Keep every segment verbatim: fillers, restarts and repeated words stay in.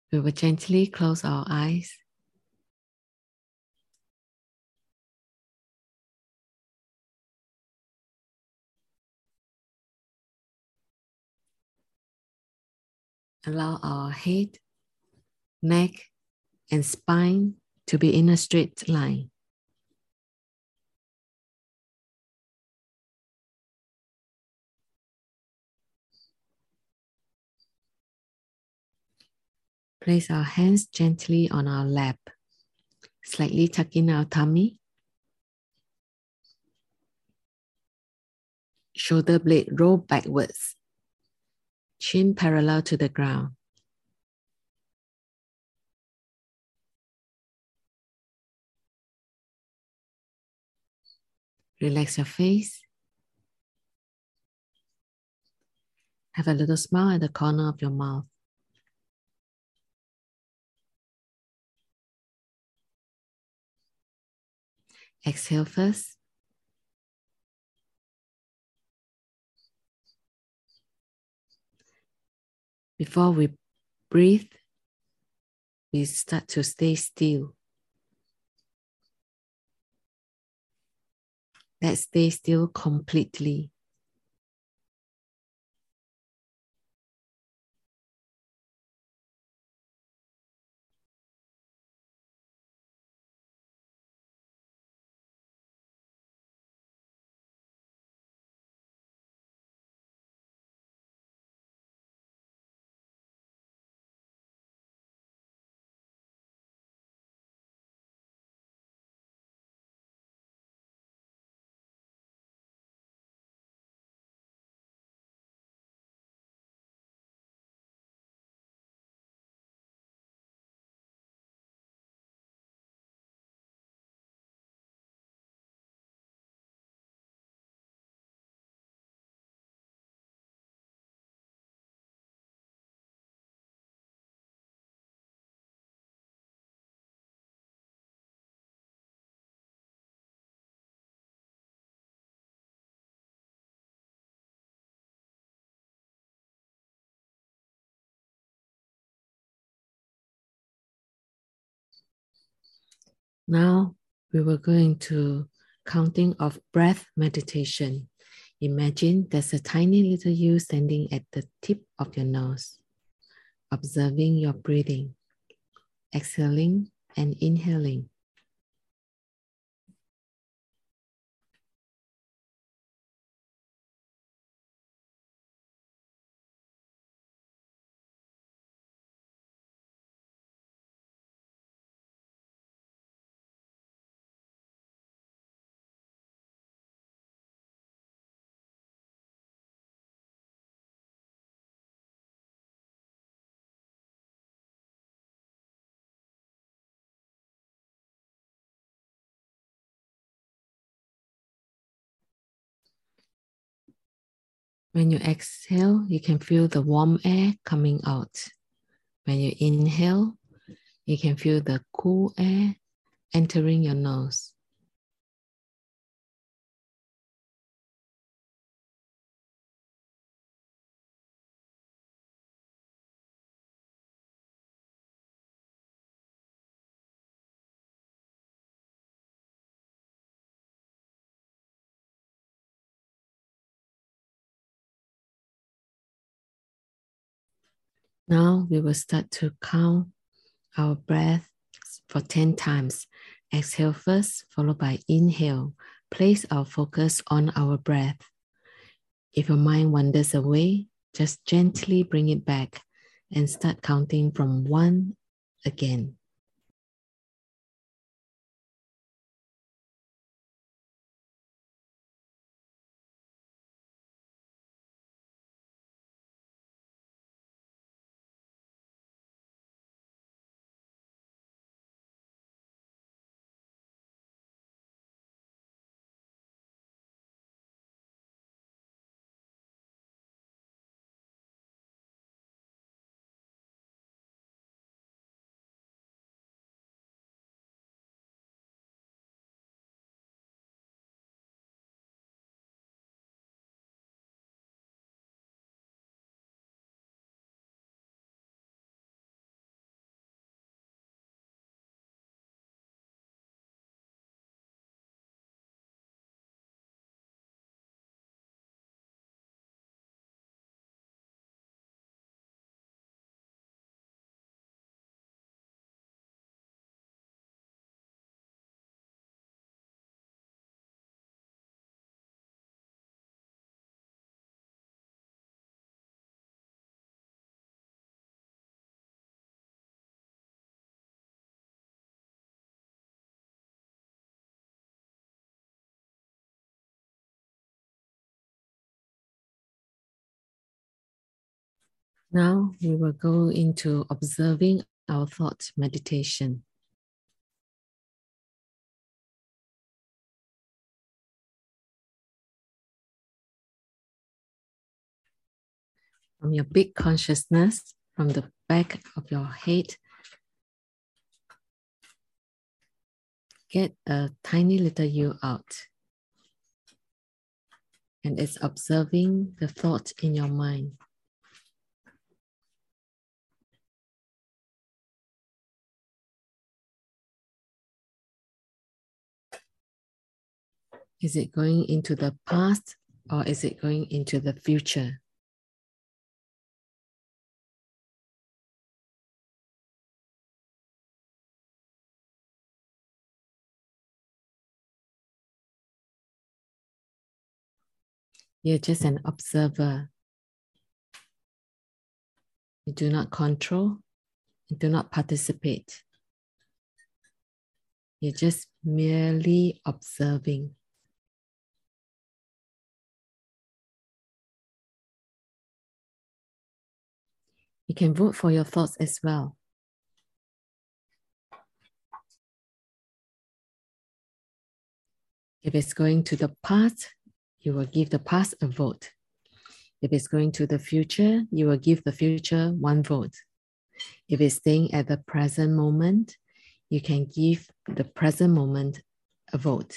We will gently close our eyes. Allow our head, neck, and spine to be in a straight line. Place our hands gently on our lap, slightly tuck in our tummy. Shoulder blade roll backwards, chin parallel to the ground. Relax your face. Have a little smile at the corner of your mouth. Exhale first. Before we breathe, we start to stay still. Let's stay still completely. Now we were going to counting of breath meditation. Imagine there's a tiny little you standing at the tip of your nose, observing your breathing, exhaling and inhaling. When you exhale, you can feel the warm air coming out. When you inhale, you can feel the cool air entering your nose. Now we will start to count our breath for ten times. Exhale first, followed by inhale. Place our focus on our breath. If your mind wanders away, just gently bring it back and start counting from one again. Now we will go into observing our thought meditation. From your big consciousness, from the back of your head, get a tiny little you out. And it's observing the thought in your mind. Is it going into the past or is it going into the future? You're just an observer. You do not control, you do not participate. You're just merely observing. You can vote for your thoughts as well. If it's going to the past, you will give the past a vote. If it's going to the future, you will give the future one vote. If it's staying at the present moment, you can give the present moment a vote.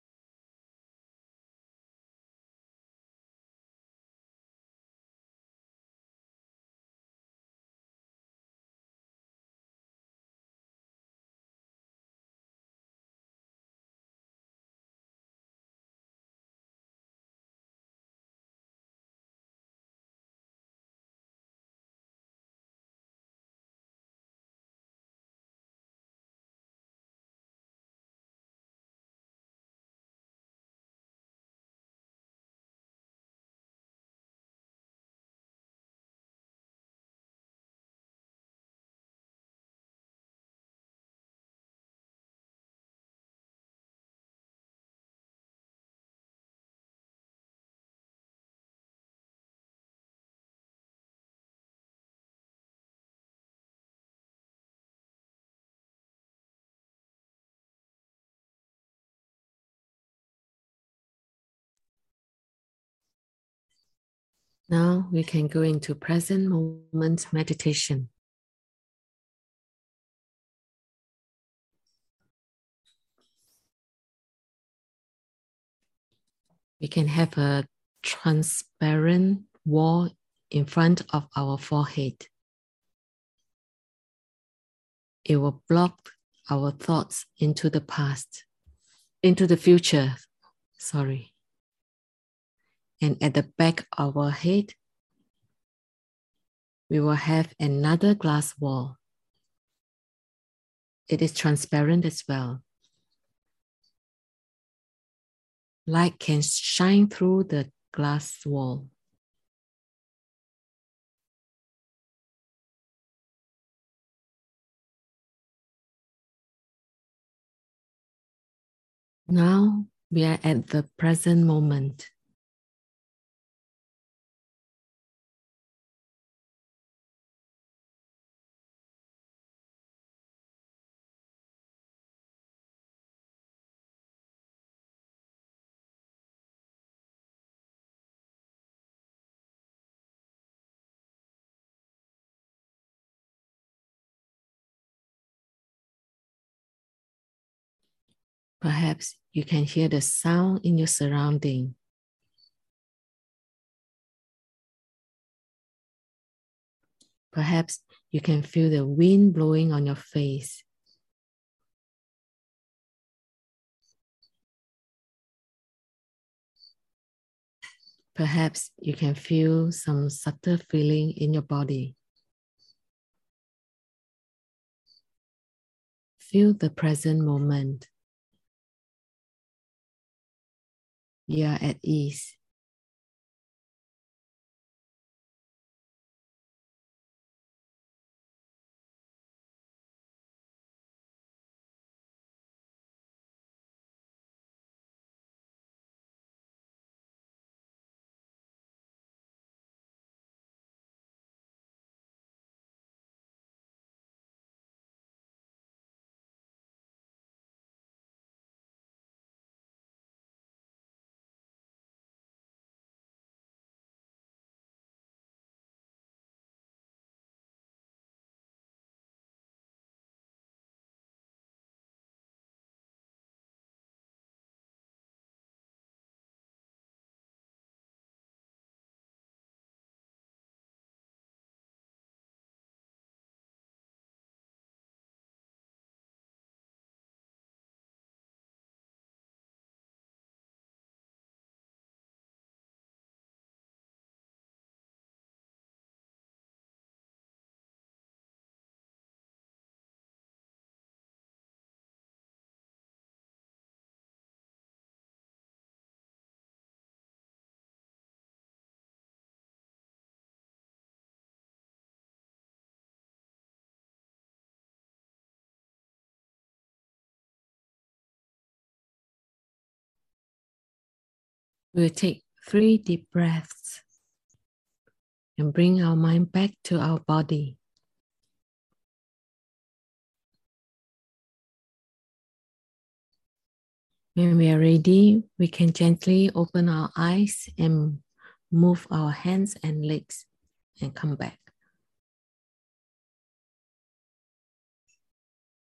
Now we can go into present moment meditation. We can have a transparent wall in front of our forehead. It will block our thoughts into the past, into the future, sorry. And at the back of our head, we will have another glass wall. It is transparent as well. Light can shine through the glass wall. Now we are at the present moment. Perhaps you can hear the sound in your surrounding. Perhaps you can feel the wind blowing on your face. Perhaps you can feel some subtle feeling in your body. Feel the present moment. You are at ease. We'll take three deep breaths and bring our mind back to our body. When we are ready, we can gently open our eyes and move our hands and legs and come back.